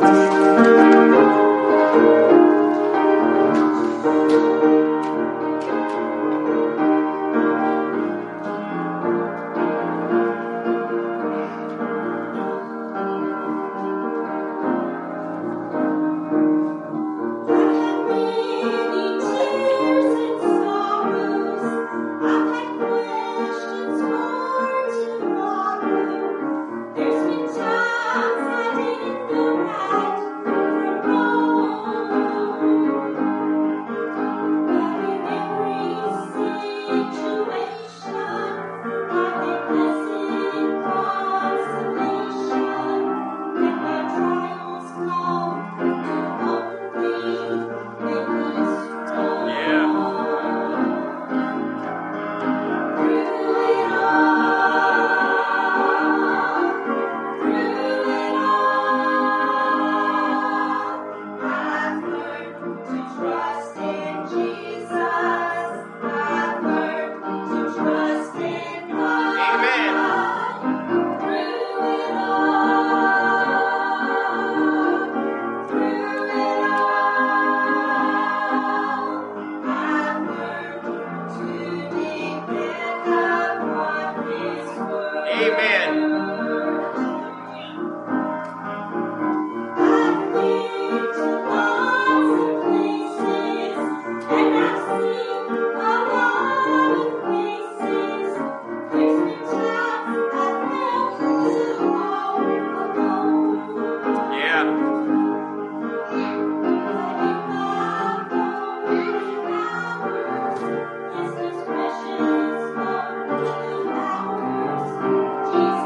Jesus.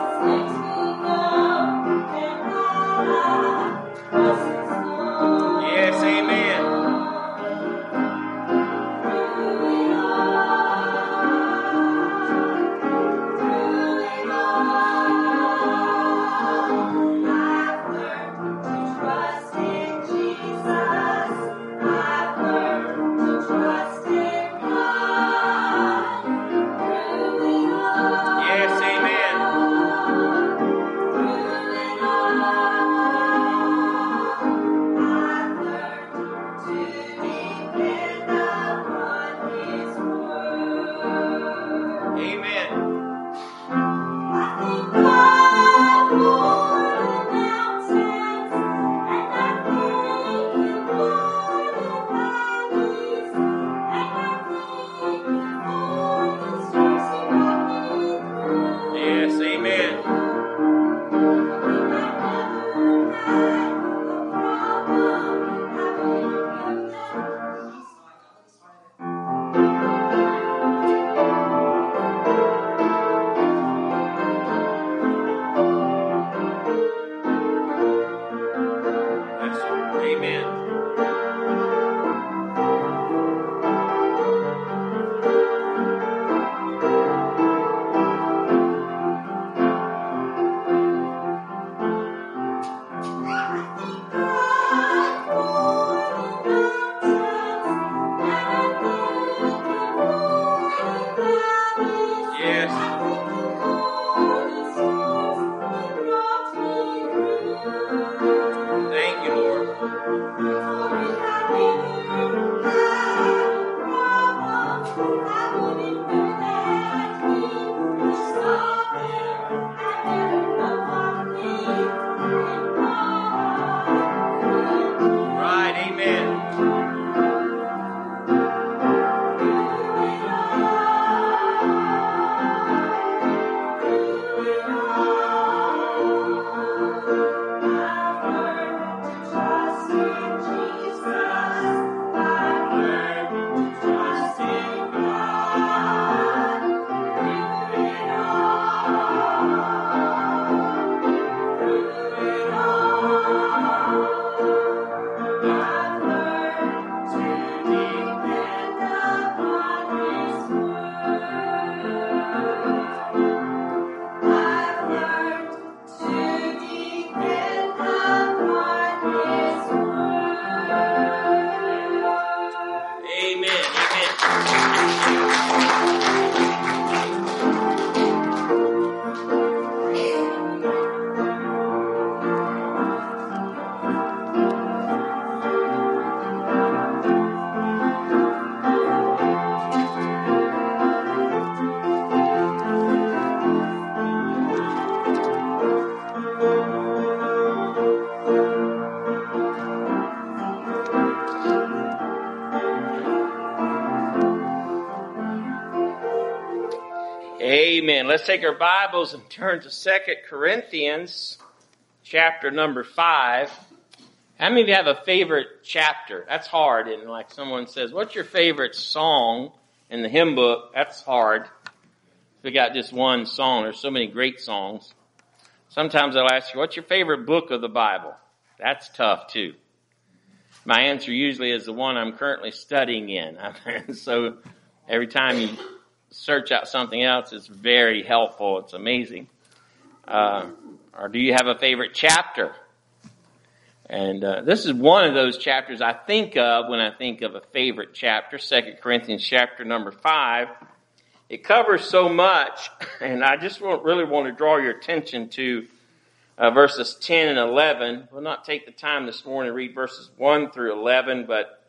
Let's take our Bibles and turn to 2 Corinthians chapter number 5. How many of you have a favorite chapter? That's hard. And like someone says, what's your favorite song in the hymn book? That's hard. We got just one song. There's so many great songs. Sometimes I'll ask you, what's your favorite book of the Bible? That's tough too. My answer usually is the one I'm currently studying in. So every time you search out something else, it's very helpful. It's amazing. Or do you have a favorite chapter? And this is one of those chapters I think of when I think of a favorite chapter, 2 Corinthians chapter number 5. It covers so much, and I just really want to draw your attention to verses 10 and 11. We'll not take the time this morning to read verses 1 through 11, but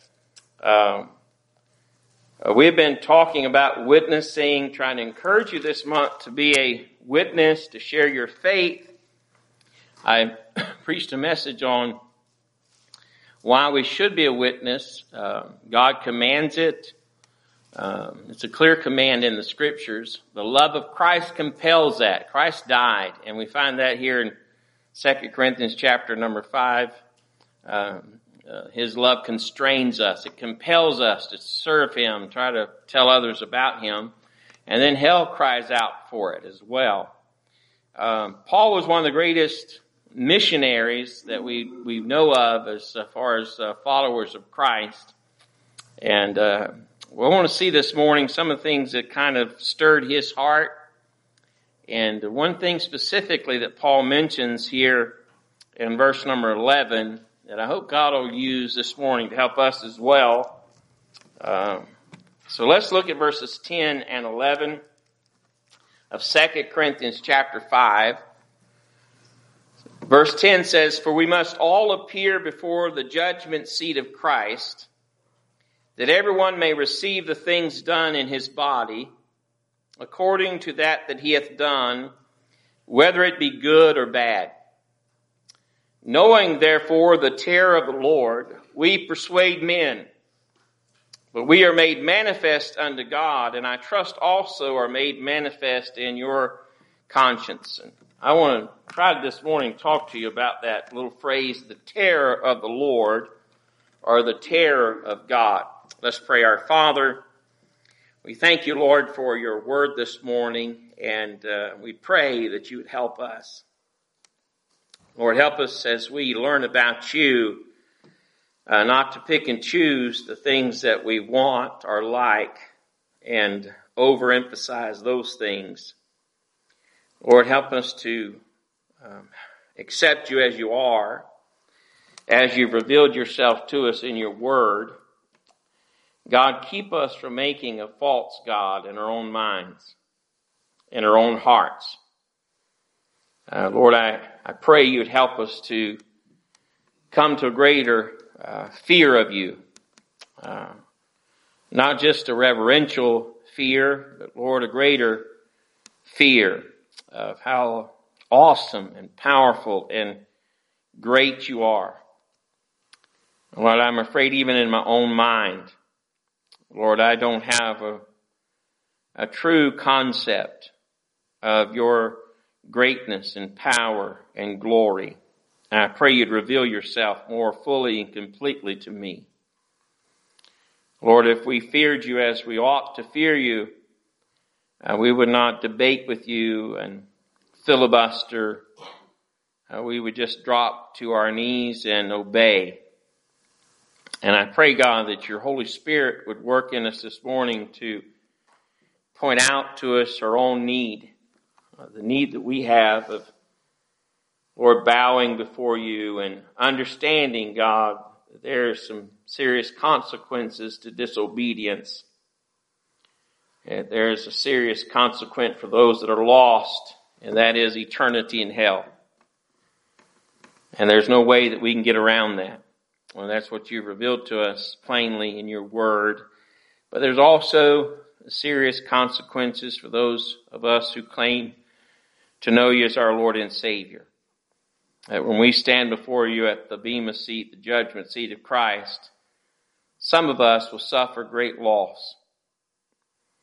we've been talking about witnessing, trying to encourage you this month to be a witness, to share your faith. I preached a message on why we should be a witness. God commands it. It's a clear command in the Scriptures. The love of Christ compels that. Christ died, and we find that here in 2 Corinthians chapter number 5. His love constrains us. It compels us to serve Him, try to tell others about Him. And then hell cries out for it as well. Paul was one of the greatest missionaries that we know of as far as followers of Christ. And we want to see this morning some of the things that kind of stirred his heart. And one thing specifically that Paul mentions here in verse number 11 that I hope God will use this morning to help us as well. So let's look at verses 10 and 11 of 2 Corinthians chapter 5. Verse 10 says, "For we must all appear before the judgment seat of Christ, that everyone may receive the things done in his body, according to that he hath done, whether it be good or bad. Knowing therefore the terror of the Lord, we persuade men. But we are made manifest unto God, and I trust also are made manifest in your conscience." And I want to try this morning to talk to you about that little phrase, the terror of the Lord, or the terror of God. Let's pray. Our Father, we thank you, Lord, for your word this morning, and we pray that you would help us. Lord, help us as we learn about you, not to pick and choose the things that we want or like and overemphasize those things. Lord, help us to accept you as you are, as you've revealed yourself to us in your word. God, keep us from making a false God in our own minds, in our own hearts. Lord, I pray you'd help us to come to a greater fear of you. Not just a reverential fear, but Lord, a greater fear of how awesome and powerful and great you are. Lord, I'm afraid even in my own mind, Lord, I don't have a true concept of your greatness and power and glory. And I pray you'd reveal yourself more fully and completely to me. Lord, if we feared you as we ought to fear you, we would not debate with you and filibuster. We would just drop to our knees and obey. And I pray, God, that your Holy Spirit would work in us this morning to point out to us our own need, the need that we have of, Lord, bowing before you and understanding, God, that there are some serious consequences to disobedience. And there is a serious consequence for those that are lost, and that is eternity in hell. And there's no way that we can get around that. Well, that's what you've revealed to us plainly in your word. But there's also serious consequences for those of us who claim to know you as our Lord and Savior. That when we stand before you at the bema seat, the judgment seat of Christ, some of us will suffer great loss.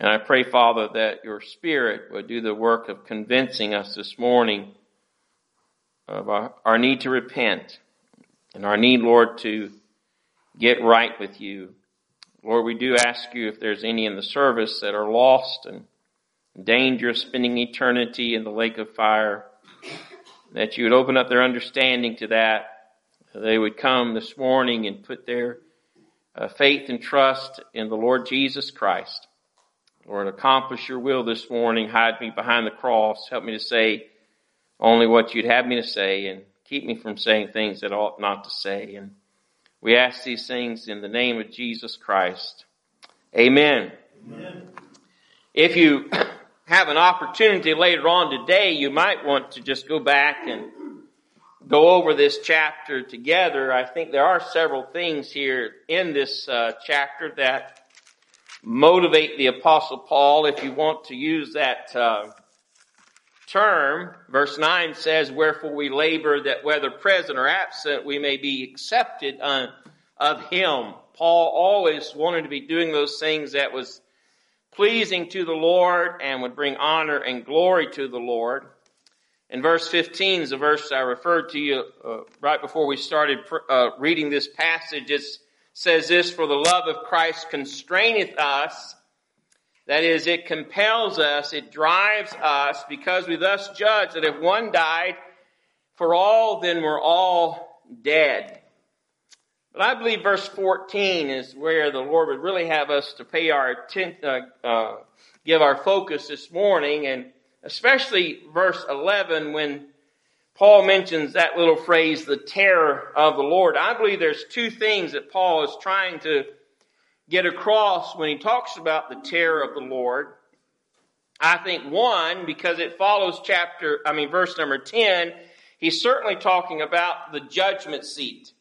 And I pray, Father, that your Spirit would do the work of convincing us this morning of our need to repent and our need, Lord, to get right with you. Lord, we do ask you if there's any in the service that are lost and in danger of spending eternity in the lake of fire, that you would open up their understanding to that. They would come this morning and put their faith and trust in the Lord Jesus Christ. Lord, accomplish your will this morning. Hide me behind the cross. Help me to say only what you'd have me to say, and keep me from saying things that I ought not to say. And we ask these things in the name of Jesus Christ. Amen. Amen. If you have an opportunity later on today, you might want to just go back and go over this chapter together. I think there are several things here in this chapter that motivate the Apostle Paul, if you want to use that term. Verse 9 says, "Wherefore we labor that whether present or absent, we may be accepted of him." Paul always wanted to be doing those things that was pleasing to the Lord and would bring honor and glory to the Lord. And verse 15 is the verse I referred to you right before we started reading this passage. It says this, "For the love of Christ constraineth us," that is, it compels us, it drives us, "because we thus judge that if one died for all, then we're all dead." But I believe verse 14 is where the Lord would really have us to pay our attention, give our focus this morning, and especially verse 11 when Paul mentions that little phrase, the terror of the Lord. I believe there's two things that Paul is trying to get across when he talks about the terror of the Lord. I think one, because it follows verse number 10, he's certainly talking about the judgment seat.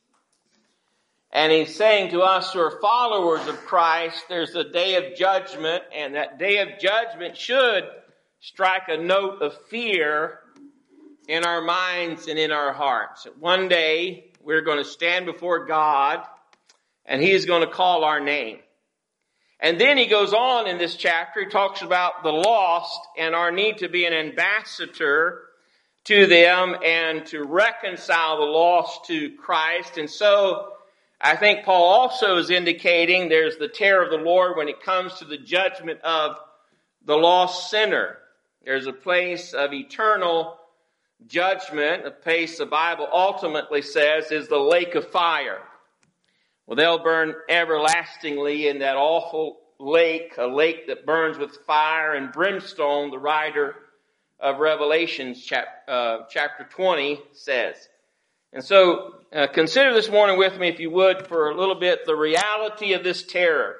And he's saying to us who are followers of Christ, there's a day of judgment, and that day of judgment should strike a note of fear in our minds and in our hearts. One day, we're going to stand before God, and He is going to call our name. And then he goes on in this chapter, he talks about the lost and our need to be an ambassador to them and to reconcile the lost to Christ. And so, I think Paul also is indicating there's the terror of the Lord when it comes to the judgment of the lost sinner. There's a place of eternal judgment, a place the Bible ultimately says is the lake of fire. Well, they'll burn everlastingly in that awful lake, a lake that burns with fire and brimstone, the writer of Revelation chapter 20 says. And so, consider this morning with me, if you would, for a little bit, the reality of this terror.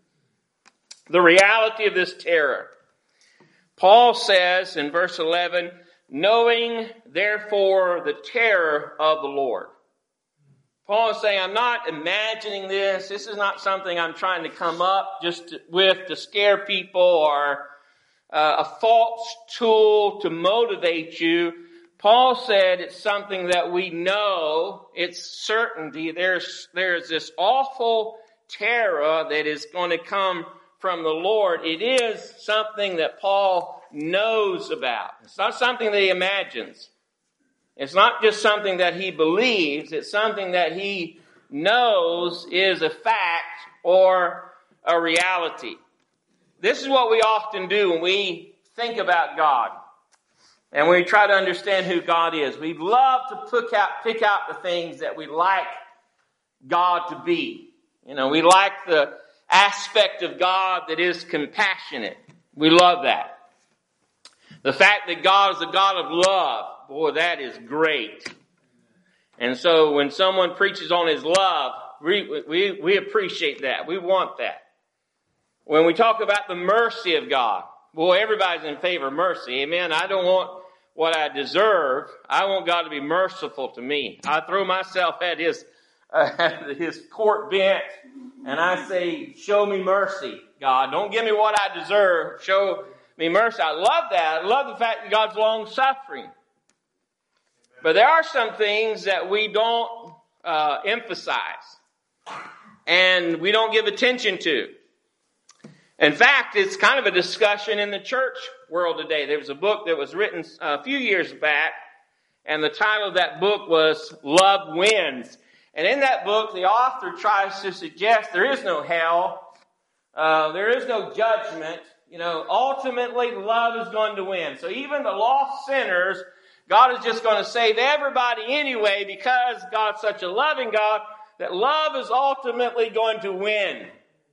The reality of this terror. Paul says in verse 11, "Knowing therefore the terror of the Lord." Paul is saying, I'm not imagining this. This is not something I'm trying to come up to scare people or a false tool to motivate you. Paul said it's something that we know, it's certainty. There's this awful terror that is going to come from the Lord. It is something that Paul knows about. It's not something that he imagines. It's not just something that he believes. It's something that he knows is a fact or a reality. This is what we often do when we think about God. And we try to understand who God is. We love to pick out the things that we like God to be. We like the aspect of God that is compassionate. We love that. The fact that God is a God of love, boy, that is great. And so when someone preaches on His love, we appreciate that. We want that. When we talk about the mercy of God, boy, everybody's in favor of mercy. Amen. I don't want what I deserve. I want God to be merciful to me. I throw myself at His court bench and I say, show me mercy, God. Don't give me what I deserve. Show me mercy. I love that. I love the fact that God's long-suffering. But there are some things that we don't emphasize and we don't give attention to. In fact, it's kind of a discussion in the church world today. There was a book that was written a few years back, and the title of that book was Love Wins. And in that book, the author tries to suggest there is no hell, there is no judgment. Ultimately, love is going to win. So even the lost sinners, God is just going to save everybody anyway, because God's such a loving God that love is ultimately going to win.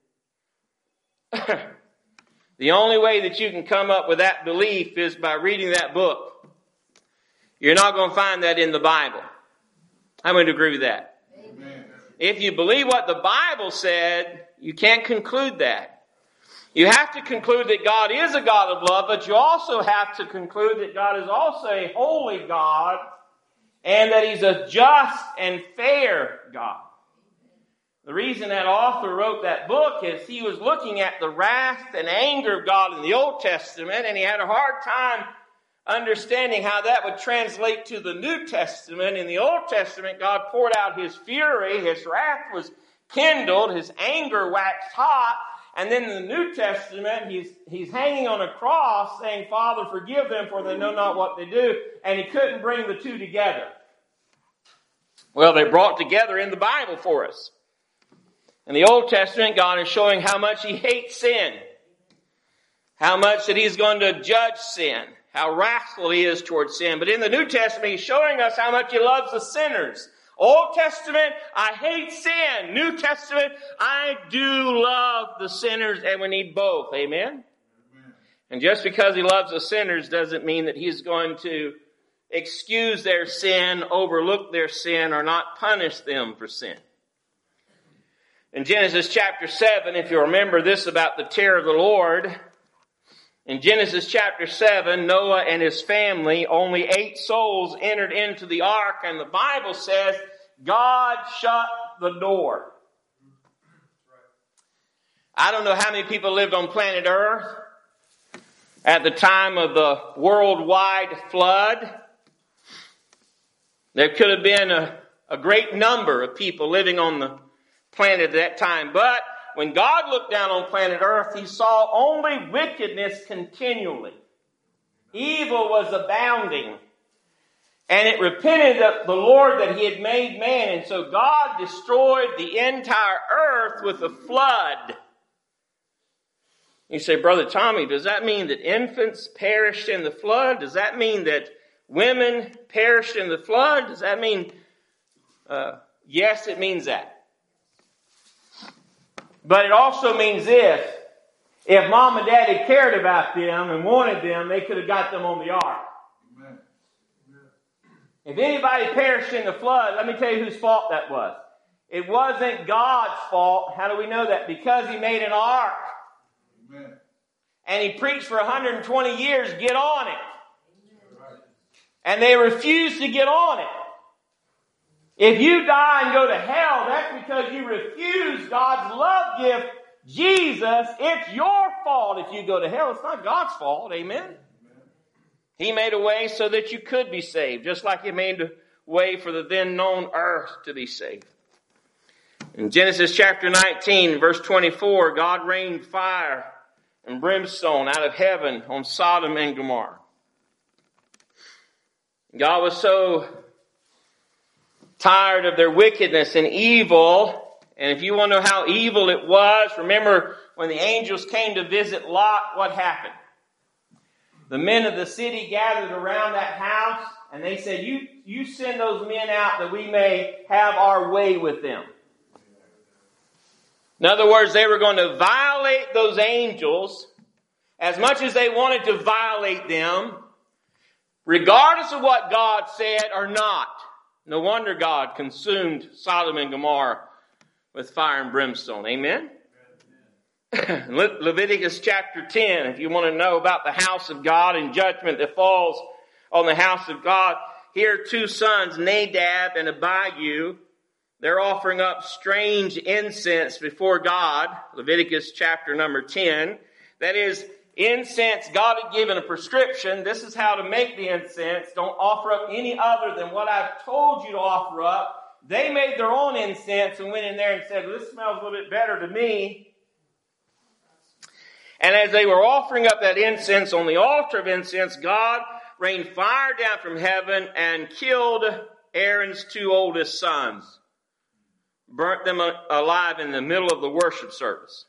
The only way that you can come up with that belief is by reading that book. You're not going to find that in the Bible. I'm going to agree with that. Amen. If you believe what the Bible said, you can't conclude that. You have to conclude that God is a God of love, but you also have to conclude that God is also a holy God and that He's a just and fair God. The reason that author wrote that book is he was looking at the wrath and anger of God in the Old Testament, and he had a hard time understanding how that would translate to the New Testament. In the Old Testament, God poured out His fury, His wrath was kindled, His anger waxed hot. And then in the New Testament, he's hanging on a cross saying, Father, forgive them, for they know not what they do. And he couldn't bring the two together. Well, they're brought together in the Bible for us. In the Old Testament, God is showing how much He hates sin. How much that He's going to judge sin. How wrathful He is towards sin. But in the New Testament, He's showing us how much He loves the sinners. Old Testament, I hate sin. New Testament, I do love the sinners, and we need both. Amen? Amen. And just because He loves the sinners doesn't mean that He's going to excuse their sin, overlook their sin, or not punish them for sin. In Genesis chapter 7, if you remember this about the terror of the Lord, in Genesis chapter 7, Noah and his family, only 8 souls entered into the ark, and the Bible says God shut the door. I don't know how many people lived on planet Earth at the time of the worldwide flood. There could have been a great number of people living on the planet at that time. But when God looked down on planet Earth, He saw only wickedness continually. Evil was abounding. And it repented of the Lord that He had made man. And so God destroyed the entire earth with a flood. You say, Brother Tommy, does that mean that infants perished in the flood? Does that mean that women perished in the flood? Does that mean... yes, it means that. But it also means this. If mom and dad had cared about them and wanted them, they could have got them on the ark. Amen. If anybody perished in the flood, let me tell you whose fault that was. It wasn't God's fault. How do we know that? Because He made an ark. Amen. And He preached for 120 years, get on it. Amen. And they refused to get on it. If you die and go to hell, that's because you refuse God's love gift, Jesus. It's your fault if you go to hell. It's not God's fault. Amen? Amen. He made a way so that you could be saved, just like He made a way for the then known earth to be saved. In Genesis chapter 19, verse 24, God rained fire and brimstone out of heaven on Sodom and Gomorrah. God was so tired of their wickedness and evil. And if you want to know how evil it was, remember when the angels came to visit Lot, what happened? The men of the city gathered around that house, and they said, you send those men out that we may have our way with them. In other words, they were going to violate those angels as much as they wanted to violate them, regardless of what God said or not. No wonder God consumed Sodom and Gomorrah with fire and brimstone. Amen? Leviticus chapter 10, if you want to know about the house of God and judgment that falls on the house of God, here are 2 sons, Nadab and Abihu. They're offering up strange incense before God. Leviticus chapter number 10. That is, incense, God had given a prescription. This is how to make the incense. Don't offer up any other than what I've told you to offer up. They made their own incense and went in there and said, well, this smells a little bit better to me. And as they were offering up that incense on the altar of incense, God rained fire down from heaven and killed Aaron's 2 oldest sons. Burnt them alive in the middle of the worship service.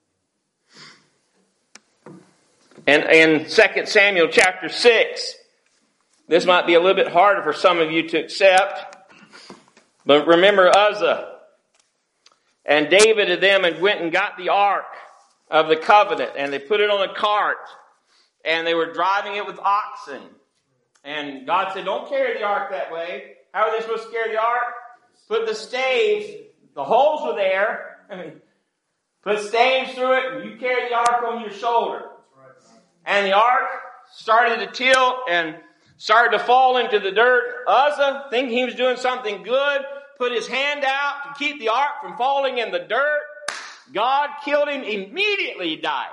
And in 2 Samuel chapter 6, this might be a little bit harder for some of you to accept. But remember Uzzah and David and them and went and got the ark of the covenant. And they put it on a cart. And they were driving it with oxen. And God said, don't carry the ark that way. How are they supposed to carry the ark? Put the staves, the holes were there. Put staves through it and you carry the ark on your shoulder. And the ark started to tilt and started to fall into the dirt. Uzzah, thinking he was doing something good, put his hand out to keep the ark from falling in the dirt. God killed him. Immediately he died.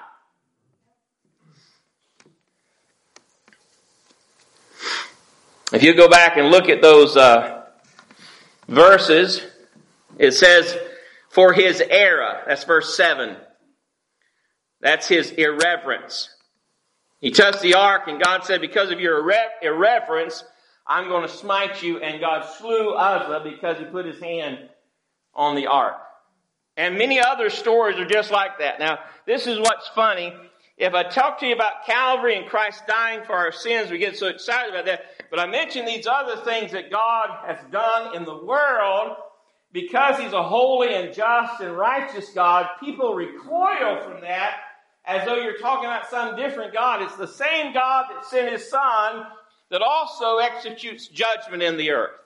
If you go back and look at those verses, it says, for his era. That's verse 7. That's his irreverence. He touched the ark, and God said, because of your irreverence, I'm going to smite you. And God slew Uzzah because he put his hand on the ark. And many other stories are just like that. Now, this is what's funny. If I talk to you about Calvary and Christ dying for our sins, we get so excited about that. But I mention these other things that God has done in the world. Because he's a holy and just and righteous God, people recoil from that as though you're talking about some different God. It's the same God that sent his Son that also executes judgment in the earth.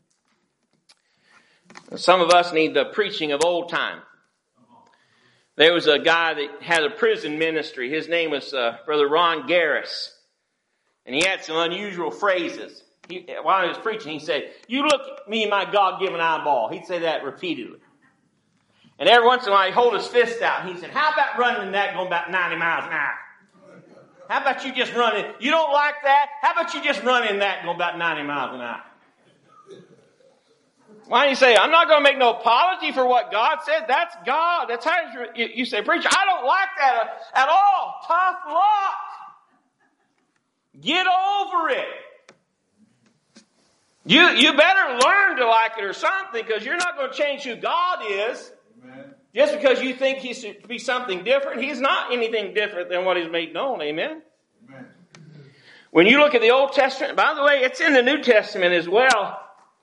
Some of us need the preaching of old time. There was a guy that had a prison ministry. His name was Brother Ron Garris. And he had some unusual phrases. While he was preaching, he said, you look at me, my God-given eyeball. He'd say that repeatedly. And every once in a while, he'd hold his fist out. And he said, how about running that going about 90 miles an hour? How about you just running? You don't like that? How about you just running that going about 90 miles an hour? Why do you say, I'm not going to make no apology for what God said? That's God. That's how you say, preacher, I don't like that at all. Tough luck. Get over it. You better learn to like it or something, because you're not going to change who God is. Amen. Just because you think he should be something different. He's not anything different than what he's made known. Amen? Amen. When you look at the Old Testament, by the way, it's in the New Testament as well.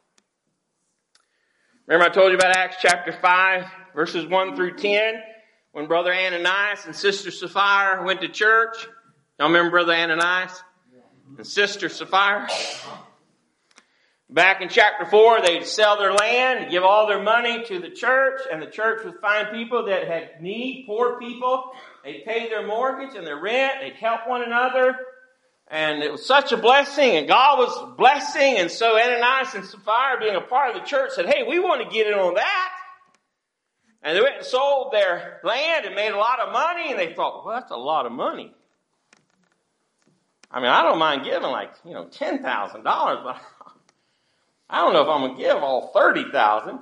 Remember I told you about Acts chapter 5, verses 1 through 10, when Brother Ananias and Sister Sapphira went to church. Y'all remember Brother Ananias and Sister Sapphira? Back in chapter 4, they'd sell their land, give all their money to the church, and the church would find people that had need, poor people. They'd pay their mortgage and their rent. They'd help one another. And it was such a blessing, and God was blessing. And so Ananias and Sapphira, being a part of the church, said, hey, we want to get in on that. And they went and sold their land and made a lot of money. And they thought, well, that's a lot of money. I mean, I don't mind giving $10,000, but I don't know if I'm going to give all $30,000.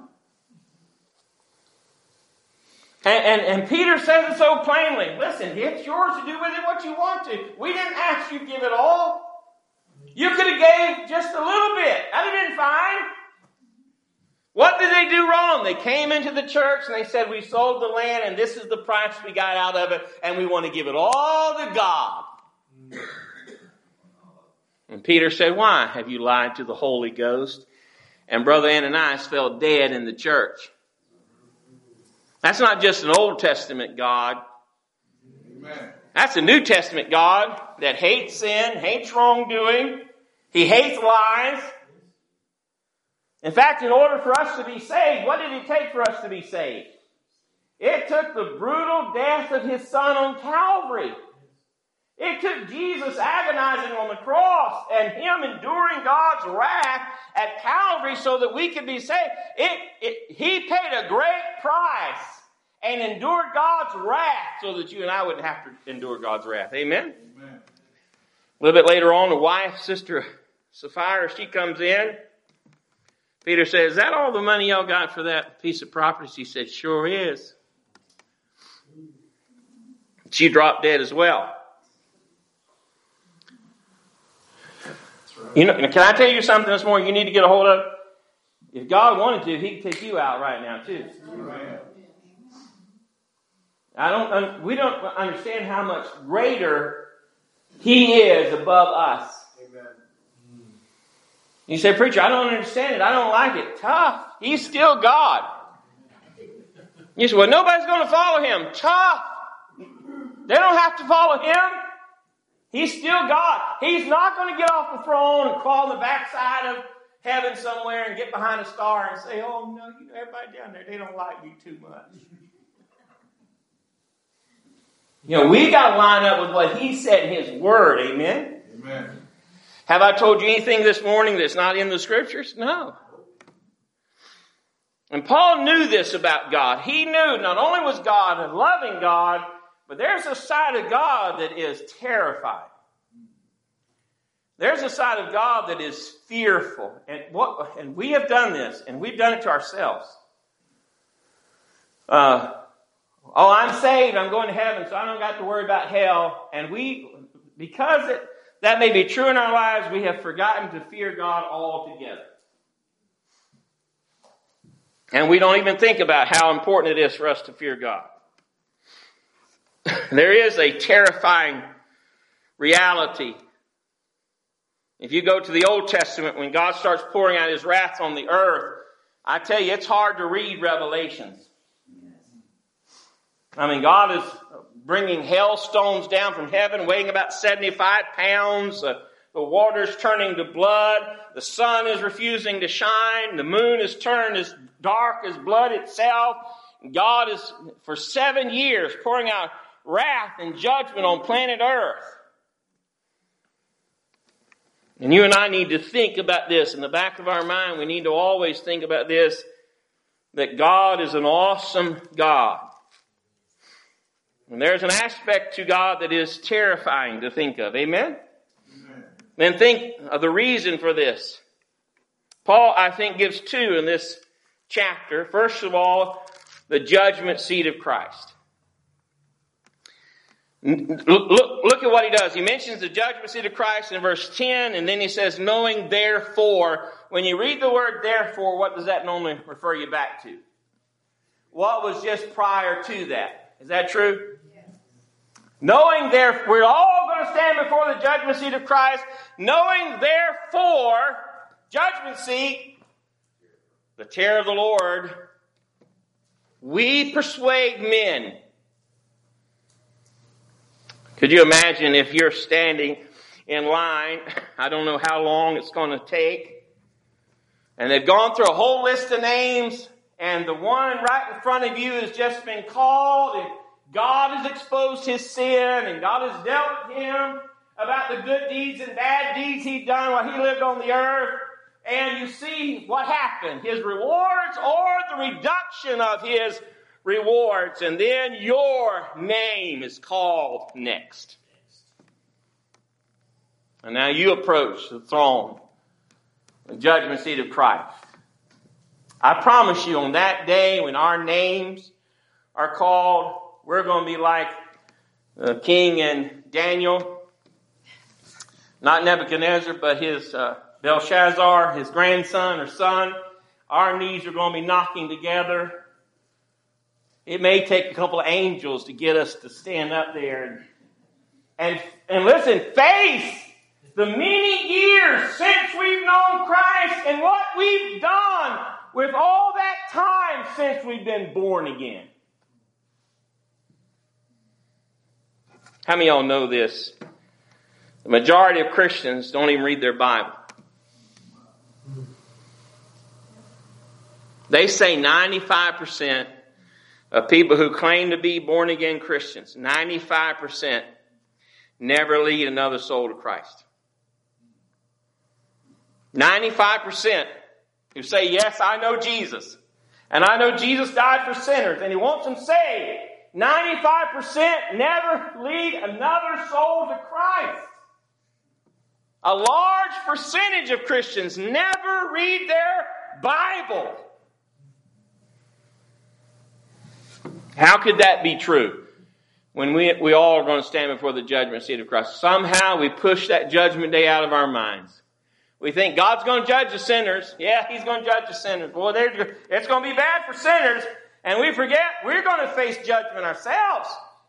And Peter says it so plainly. Listen, it's yours to do with it what you want to. We didn't ask you to give it all. You could have gave just a little bit. That would have been fine. What did they do wrong? They came into the church and they said, we sold the land and this is the price we got out of it, and we want to give it all to God. And Peter said, why have you lied to the Holy Ghost? And Brother Ananias fell dead in the church. That's not just an Old Testament God. Amen. That's a New Testament God that hates sin, hates wrongdoing. He hates lies. In fact, in order for us to be saved, what did it take for us to be saved? It took the brutal death of his Son on Calvary. It took Jesus agonizing on the cross and him enduring God's wrath at Calvary so that we could be saved. He paid a great price and endured God's wrath so that you and I wouldn't have to endure God's wrath. Amen? Amen. A little bit later on, the wife, Sister Sapphira, she comes in. Peter says, is that all the money y'all got for that piece of property? She said, sure is. she dropped dead as well. You know, can I tell you something this morning you need to get a hold of? If God wanted to, He could take you out right now too. We don't understand how much greater He is above us. Amen. You say, preacher, I don't understand it. I don't like it. Tough. He's still God. You say, well, nobody's going to follow Him. Tough. They don't have to follow Him. He's still God. He's not going to get off the throne and crawl on the backside of heaven somewhere and get behind a star and say, oh, no, you know, everybody down there, they don't like me too much. You know, we got to line up with what He said in His Word. Amen? Amen. Have I told you anything this morning that's not in the Scriptures? No. And Paul knew this about God. He knew not only was God a loving God, but there's a side of God that is terrifying. There's a side of God that is fearful. And we have done this, and we've done it to ourselves. I'm saved, I'm going to heaven, so I don't got to worry about hell. And because that may be true in our lives, we have forgotten to fear God altogether. And we don't even think about how important it is for us to fear God. There is a terrifying reality. If you go to the Old Testament, when God starts pouring out His wrath on the earth, I tell you, it's hard to read Revelations. I mean, God is bringing hailstones down from heaven, weighing about 75 pounds. The water's turning to blood. The sun is refusing to shine. The moon is turned as dark as blood itself. God is, for 7 years, pouring out wrath and judgment on planet Earth. And you and I need to think about this. In the back of our mind, we need to always think about this, that God is an awesome God. And there's an aspect to God that is terrifying to think of. Amen? Amen. Then think of the reason for this. Paul, I think, gives two in this chapter. First of all, the judgment seat of Christ. Look at what he does. He mentions the judgment seat of Christ in verse 10, and then he says, knowing therefore. When you read the word therefore, what does that normally refer you back to? What was just prior to that? Is that true? Yes. Knowing therefore, we're all going to stand before the judgment seat of Christ. Knowing therefore, judgment seat, the terror of the Lord, we persuade men. Could you imagine if you're standing in line, I don't know how long it's going to take, and they've gone through a whole list of names, and the one right in front of you has just been called, and God has exposed his sin, and God has dealt with him about the good deeds and bad deeds he'd done while he lived on the earth, and you see what happened, his rewards or the reduction of his rewards, and then your name is called next. And now you approach the throne, the judgment seat of Christ. I promise you, on that day when our names are called, we're going to be like the king and Daniel, not Nebuchadnezzar, but his Belshazzar, his grandson or son. Our knees are going to be knocking together. It may take a couple of angels to get us to stand up there and listen, face the many years since we've known Christ and what we've done with all that time since we've been born again. How many of y'all know this? The majority of Christians don't even read their Bible. They say 95% of people who claim to be born-again Christians, 95% never lead another soul to Christ. 95% who say, yes, I know Jesus, and I know Jesus died for sinners, and he wants them saved. 95% never lead another soul to Christ. A large percentage of Christians never read their Bible. How could that be true? when we all are going to stand before the judgment seat of Christ. Somehow we push that judgment day out of our minds. We think God's going to judge the sinners. Yeah, He's going to judge the sinners. Boy, it's going to be bad for sinners. And we forget we're going to face judgment ourselves.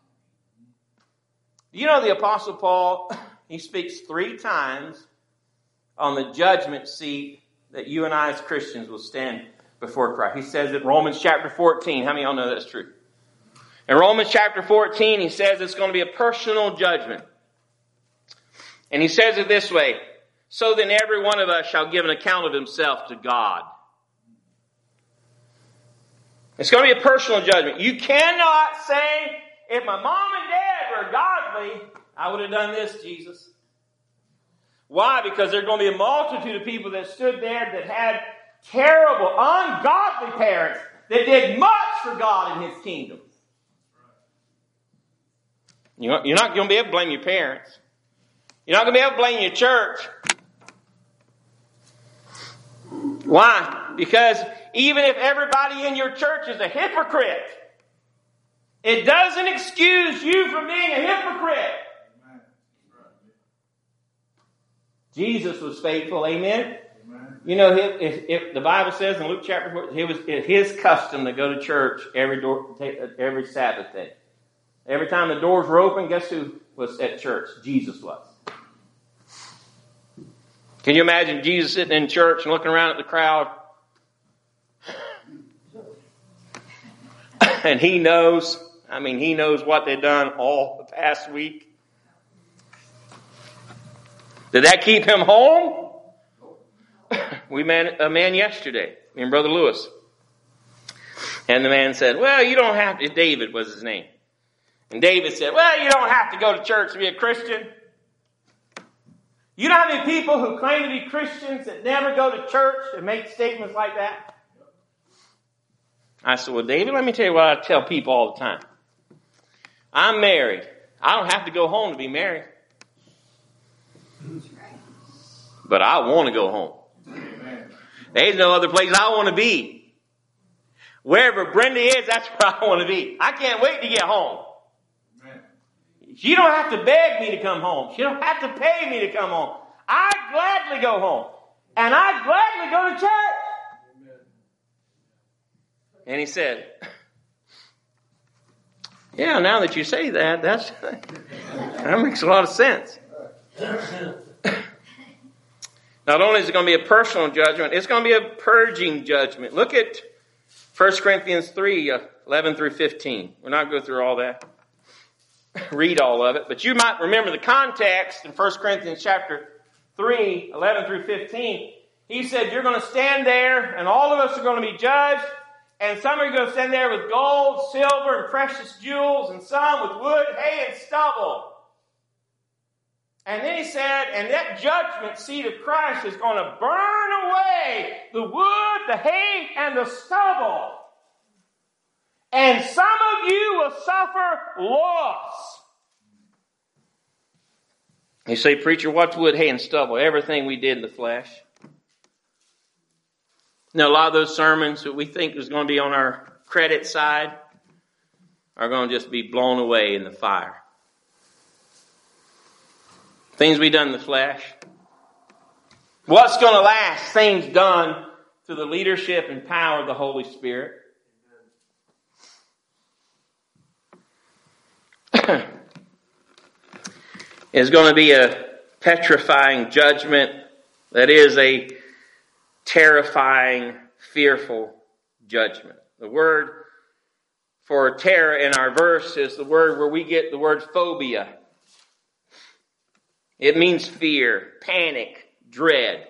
You know the Apostle Paul, he speaks 3 times on the judgment seat that you and I as Christians will stand before Christ. He says it in Romans chapter 14. How many of y'all know that's true? In Romans chapter 14, he says it's going to be a personal judgment. And he says it this way, so then every one of us shall give an account of himself to God. It's going to be a personal judgment. You cannot say, if my mom and dad were godly, I would have done this, Jesus. Why? Because there's going to be a multitude of people that stood there that had terrible, ungodly parents that did much for God in His kingdom. You're not going to be able to blame your parents. You're not going to be able to blame your church. Why? Because even if everybody in your church is a hypocrite, it doesn't excuse you from being a hypocrite. Jesus was faithful, amen? You know, if the Bible says in Luke chapter 4, it was His custom to go to church every Sabbath day. Every time the doors were open, guess who was at church? Jesus was. Can you imagine Jesus sitting in church and looking around at the crowd? And He knows what they've done all the past week. Did that keep Him home? We met a man yesterday, me and Brother Lewis. And the man said, well, you don't have to, David was his name. And David said, well, you don't have to go to church to be a Christian. You know how many people who claim to be Christians that never go to church and make statements like that? I said, well, David, let me tell you what I tell people all the time. I'm married. I don't have to go home to be married. But I want to go home. There's no other place I want to be. Wherever Brenda is, that's where I want to be. I can't wait to get home. She don't have to beg me to come home. She don't have to pay me to come home. I'd gladly go home. And I'd gladly go to church. And he said, yeah, now that you say that, that makes a lot of sense. Not only is it going to be a personal judgment, it's going to be a purging judgment. Look at 1 Corinthians 3, 11 through 15. We're not going to go through all that. Read all of it. But you might remember the context in 1 Corinthians chapter 3, 11 through 15. He said, you're going to stand there, and all of us are going to be judged. And some are going to stand there with gold, silver, and precious jewels, and some with wood, hay, and stubble. And then he said, and that judgment seat of Christ is going to burn away the wood, the hay, and the stubble. And some of you will suffer loss. You say, preacher, what's wood, hay, and stubble? Everything we did in the flesh. Now, a lot of those sermons that we think is going to be on our credit side are going to just be blown away in the fire. Things we done in the flesh. What's going to last? Things done through the leadership and power of the Holy Spirit. It's going to be a petrifying judgment. That is a terrifying, fearful judgment. The word for terror in our verse is the word where we get the word phobia. It means fear, panic, dread.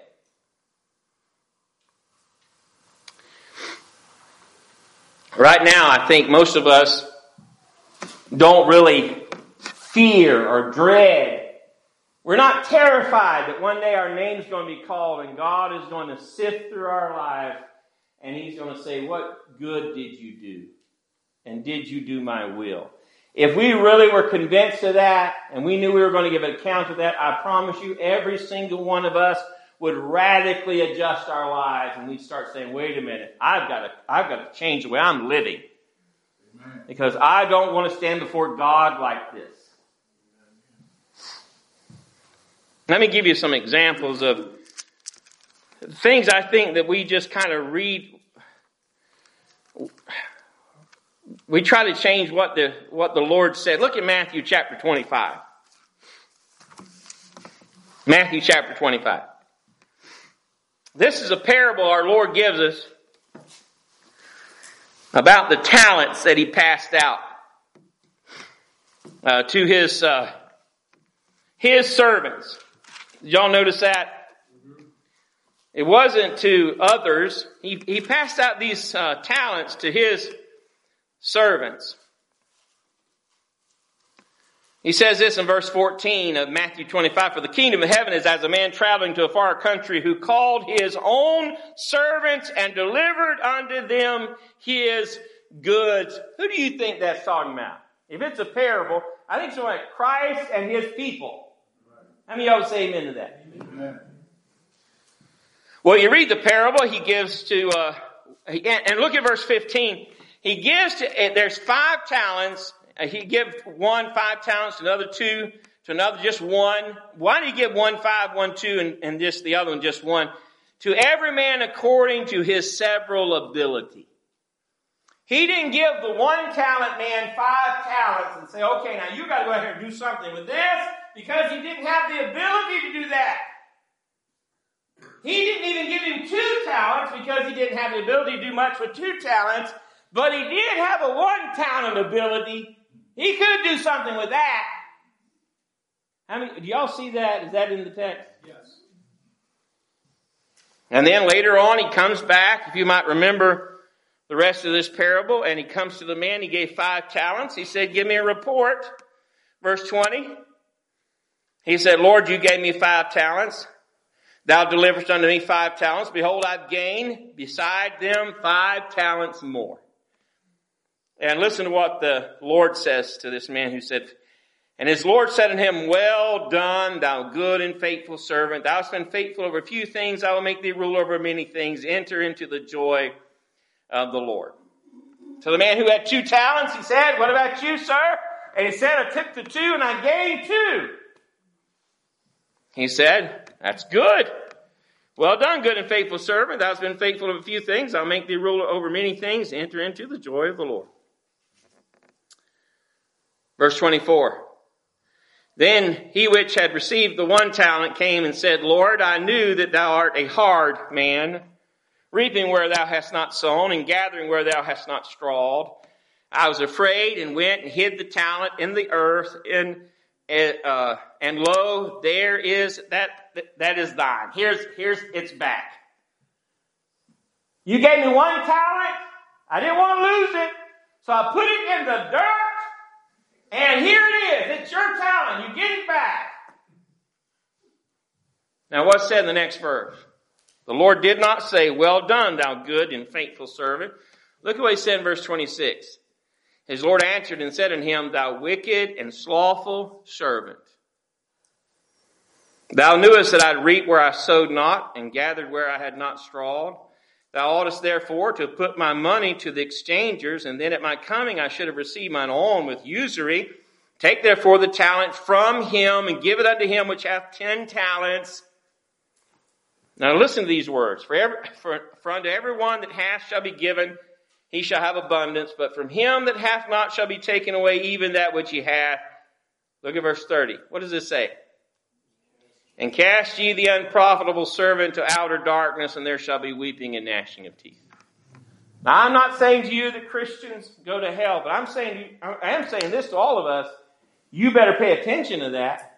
Right now, I think most of us don't really fear or dread. We're not terrified that one day our name's going to be called and God is going to sift through our lives and He's going to say, what good did you do? And did you do my will? If we really were convinced of that and we knew we were going to give an account of that, I promise you every single one of us would radically adjust our lives and we'd start saying, wait a minute, I've got to change the way I'm living. Because I don't want to stand before God like this. Let me give you some examples of things I think that we just kind of read. We try to change what the Lord said. Look at Matthew chapter 25. Matthew chapter 25. This is a parable our Lord gives us about the talents that He passed out to His servants. Did y'all notice that? It wasn't to others. He passed out these talents to His servants. He says this in verse 14 of Matthew 25, "For the kingdom of heaven is as a man traveling to a far country who called his own servants and delivered unto them his goods." Who do you think that's talking about? If it's a parable, I think it's talking about Christ and His people. How many of y'all would say amen to that? Amen. Well, you read the parable, He gives to, and look at verse 15. He gives to, there's 5 talents. He gives one 5 talents, another 2, to another just 1. Why did He give 1 5, 1 2, and just the other one just 1? To every man according to his several ability. He didn't give the 1 talent man 5 talents and say, okay, now you got to go out here and do something with this, because he didn't have the ability to do that. He didn't even give him 2 talents because he didn't have the ability to do much with 2 talents, but he did have a 1 talent ability. He could do something with that. Do y'all see that? Is that in the text? Yes. And then later on, he comes back. If you might remember the rest of this parable, and he comes to the man. He gave 5 talents. He said, "Give me a report." Verse 20. He said, "Lord, you gave me 5 talents. Thou deliverest unto me 5 talents. Behold, I've gained beside them 5 talents more." And listen to what the Lord says to this man who said, "And his Lord said unto him, Well done, thou good and faithful servant. Thou hast been faithful over a few things. I will make thee ruler over many things. Enter into the joy of the Lord." To the man who had 2 talents, he said, "What about you, sir?" And he said, "I took the 2 and I gained 2. He said, "That's good. Well done, good and faithful servant. Thou hast been faithful over a few things. I'll make thee ruler over many things. Enter into the joy of the Lord." Verse 24. Then he which had received the 1 talent came and said, "Lord, I knew that thou art a hard man, reaping where thou hast not sown, and gathering where thou hast not strawed. I was afraid and went and hid the talent in the earth, and lo, there is that is thine. Here's its back. You gave me 1 talent. I didn't want to lose it, so I put it in the dirt. And here it is. It's your talent. You get it back." Now what's said in the next verse? The Lord did not say, "Well done, thou good and faithful servant." Look at what He said in verse 26. His Lord answered and said unto him, "Thou wicked and slothful servant. Thou knewest that I reaped where I sowed not, and gathered where I had not strawed. Thou oughtest therefore to put my money to the exchangers, and then at my coming I should have received mine own with usury. Take therefore the talent from him, and give it unto him which hath 10 talents. Now listen to these words. For unto everyone that hath shall be given, he shall have abundance. But from him that hath not shall be taken away even that which he hath." Look at verse 30. What does this say? "And cast ye the unprofitable servant to outer darkness, and there shall be weeping and gnashing of teeth." Now, I'm not saying to you that Christians go to hell, but I am saying this to all of us. You better pay attention to that.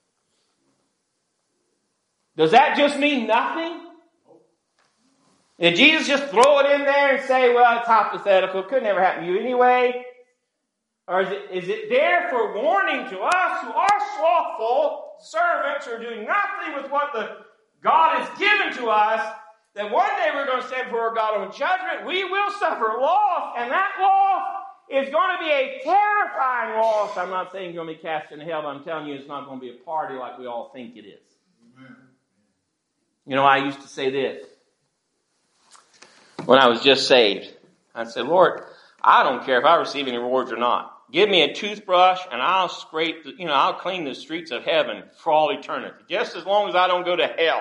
Does that just mean nothing? Did Jesus just throw it in there and say, "Well, it's hypothetical. It could never happen to you anyway"? Or is it there for warning to us who are slothful servants who are doing nothing with what God has given to us, that one day we're going to stand before God on judgment. We will suffer loss, and that loss is going to be a terrifying loss. I'm not saying you're going to be cast into hell, but I'm telling you it's not going to be a party like we all think it is. Amen. You know, I used to say this when I was just saved. I'd say, "Lord, I don't care if I receive any rewards or not. Give me a toothbrush and I'll I'll clean the streets of heaven for all eternity. Just as long as I don't go to hell.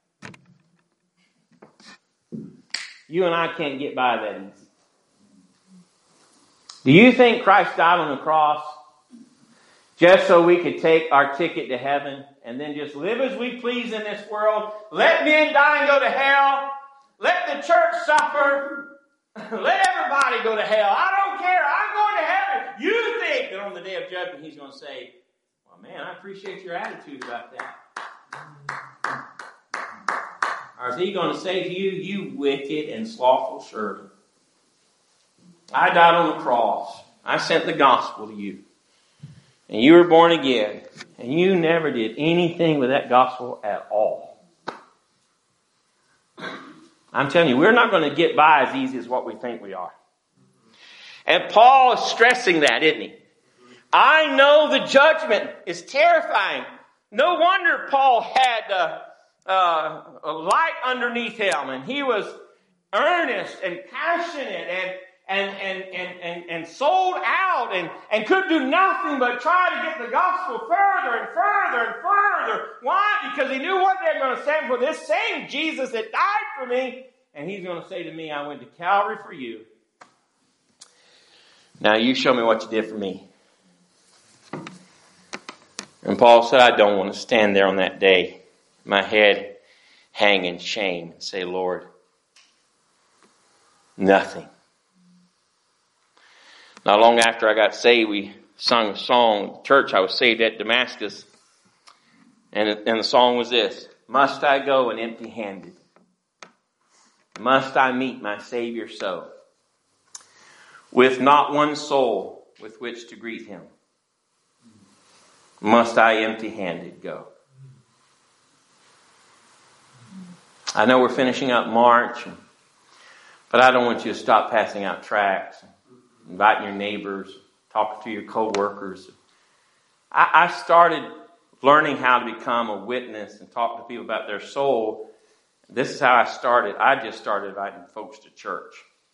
You and I can't get by that easy. Do you think Christ died on the cross just so we could take our ticket to heaven and then just live as we please in this world? Let men die and go to hell. Let the church suffer. Let everybody go to hell. I don't care. I'm going to heaven. You think that on the day of judgment he's going to say, well, man, I appreciate your attitude about that. Or is he going to say to you, you wicked and slothful servant, I died on the cross. I sent the gospel to you. And you were born again. And you never did anything with that gospel at all. I'm telling you, we're not going to get by as easy as what we think we are. And Paul is stressing that, isn't he? I know the judgment is terrifying. No wonder Paul had a light underneath him, and he was earnest and passionate and sold out and could do nothing but try to get the gospel further and further and further. Why? Because he knew what they were going to say for this same Jesus that died for me. And he's going to say to me, I went to Calvary for you. Now you show me what you did for me. And Paul said, I don't want to stand there on that day, my head hang in shame, and say, Lord, nothing. Not long after I got saved, we sung a song at church. I was saved at Damascus. And the song was this: must I go and empty-handed? Must I meet my Savior so? With not one soul with which to greet him? Must I empty-handed go? I know we're finishing up March, but I don't want you to stop passing out tracts, inviting your neighbors, talking to your co-workers. I started learning how to become a witness and talk to people about their soul. This is how I started. I just started inviting folks to church.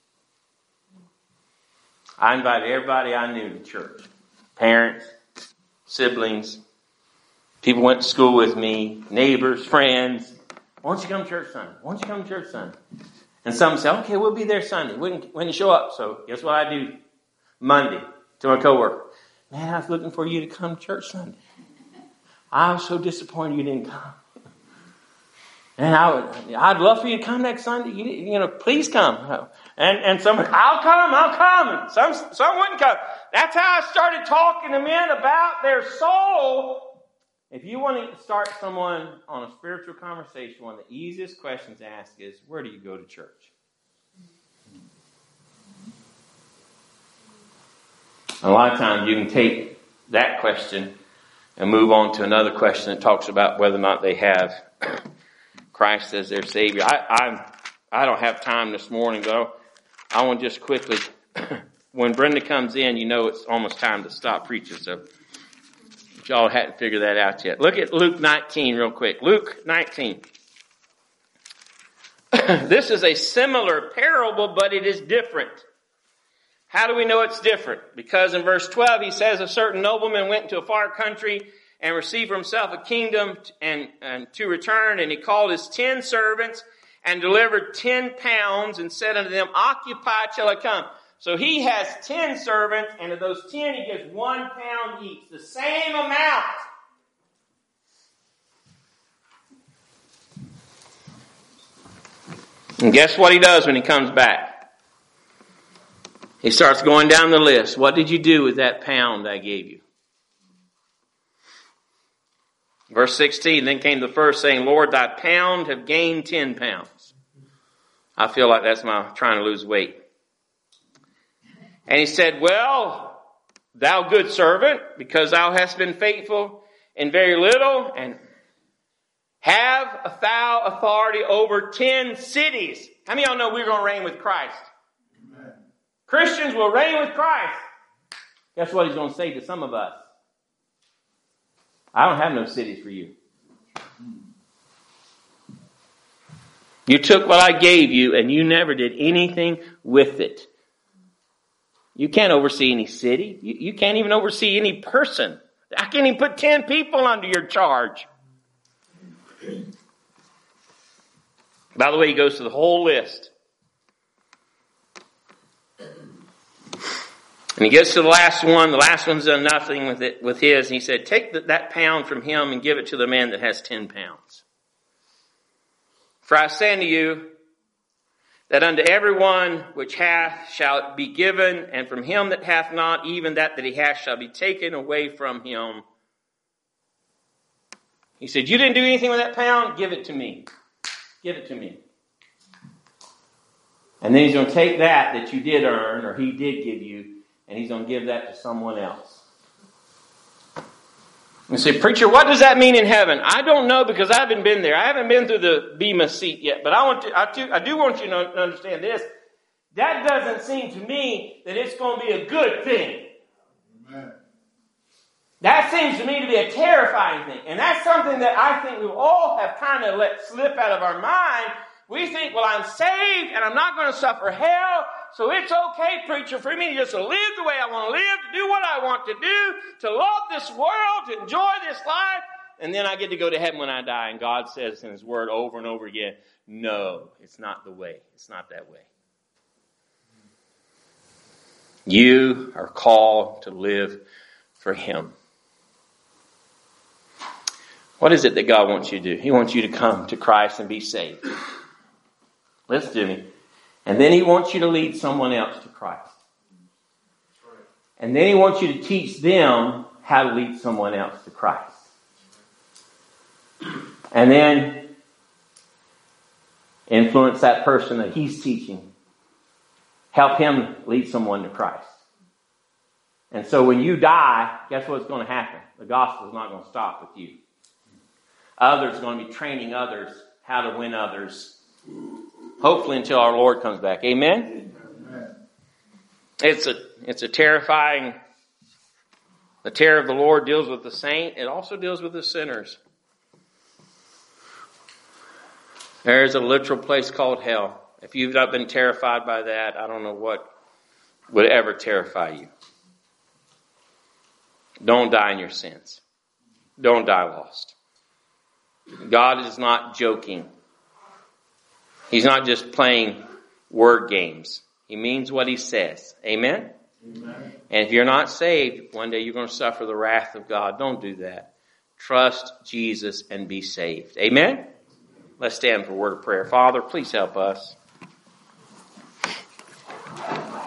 I invited everybody I knew to church. Parents, siblings, people went to school with me, neighbors, friends. Why don't you come to church Sunday? Why don't you come to church Sunday? And some say, okay, we'll be there Sunday. When you show up. So guess what I do Monday to my coworker? Man, I was looking for you to come to church Sunday. I was so disappointed you didn't come. And I'd love for you to come next Sunday. Please come. And some, I'll come. And some wouldn't come. That's how I started talking to men about their soul. If you want to start someone on a spiritual conversation, one of the easiest questions to ask is, where do you go to church? A lot of times you can take that question and move on to another question that talks about whether or not they have Christ as their Savior. I don't have time this morning, though. I want to just quickly, when Brenda comes in, it's almost time to stop preaching, so y'all hadn't figured that out yet. Look at Luke 19 real quick. Luke 19. This is a similar parable, but it is different. How do we know it's different? Because in verse 12 he says, a certain nobleman went into a far country and received for himself a kingdom and to return. And he called his 10 servants and delivered 10 pounds and said unto them, occupy till I come. So he has 10 servants, and of those 10 he gives 1 pound each. The same amount. And guess what he does when he comes back? He starts going down the list. What did you do with that pound I gave you? Verse 16, then came the first saying, Lord, thy pound have gained 10 pounds. I feel like that's my trying to lose weight. And he said, well, thou good servant, because thou hast been faithful in very little, and have thou authority over 10 cities. How many of y'all know we're going to reign with Christ? Amen. Christians will reign with Christ. Guess what he's going to say to some of us? I don't have no cities for you. You took what I gave you and you never did anything with it. You can't oversee any city. You can't even oversee any person. I can't even put 10 people under your charge. By the way, he goes through the whole list. And he gets to the last one. The last one's done nothing with his. And he said, take that pound from him and give it to the man that has 10 pounds. For I say unto you, that unto everyone which hath shall be given, and from him that hath not, even that he hath shall be taken away from him. He said, you didn't do anything with that pound? Give it to me. Give it to me. And then he's going to take that you did earn, or he did give you, and he's going to give that to someone else. You say, preacher, what does that mean in heaven? I don't know, because I haven't been there. I haven't been through the Bema seat yet. But I do want you to understand this. That doesn't seem to me that it's going to be a good thing. Amen. That seems to me to be a terrifying thing. And that's something that I think we all have kind of let slip out of our mind. We think, well, I'm saved and I'm not going to suffer hell. So it's okay, preacher, for me to just live the way I want to live, to do what I want to do, to love this world, to enjoy this life. And then I get to go to heaven when I die. And God says in His Word over and over again, no, it's not the way. It's not that way. You are called to live for Him. What is it that God wants you to do? He wants you to come to Christ and be saved. Listen to me. And then He wants you to lead someone else to Christ. And then He wants you to teach them how to lead someone else to Christ. And then influence that person that He's teaching. Help him lead someone to Christ. And so when you die, guess what's going to happen? The gospel is not going to stop with you. Others are going to be training others how to win others. Hopefully until our Lord comes back. Amen? Amen. It's a terrifying... The terror of the Lord deals with the saint. It also deals with the sinners. There is a literal place called hell. If you've not been terrified by that, I don't know what would ever terrify you. Don't die in your sins. Don't die lost. God is not joking. He's not just playing word games. He means what He says. Amen? Amen. And if you're not saved, one day you're going to suffer the wrath of God. Don't do that. Trust Jesus and be saved. Amen? Let's stand for a word of prayer. Father, please help us.